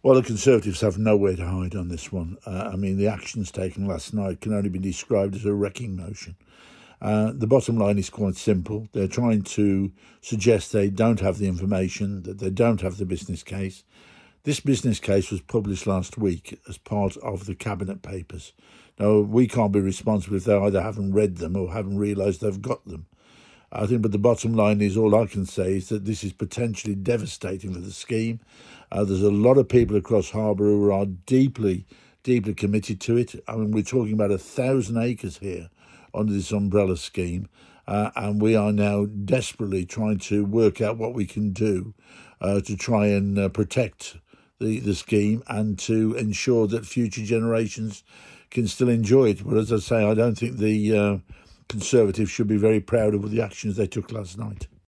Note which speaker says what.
Speaker 1: Well, the Conservatives have nowhere to hide on this one. The actions taken last night can only be described as a wrecking motion. The bottom line is quite simple. They're trying to suggest they don't have the information, that they don't have the business case. This business case was published last week as part of the Cabinet papers. Now, we can't be responsible if they either haven't read them or haven't realised they've got them. But the bottom line is, all I can say is that this is potentially devastating for the scheme. There's a lot of people across Harbour who are deeply, deeply committed to it. We're talking about 1,000 acres here under this umbrella scheme, and we are now desperately trying to work out what we can do to try and protect the scheme and to ensure that future generations can still enjoy it. But as I say, I don't think the Conservatives should be very proud of the actions they took last night.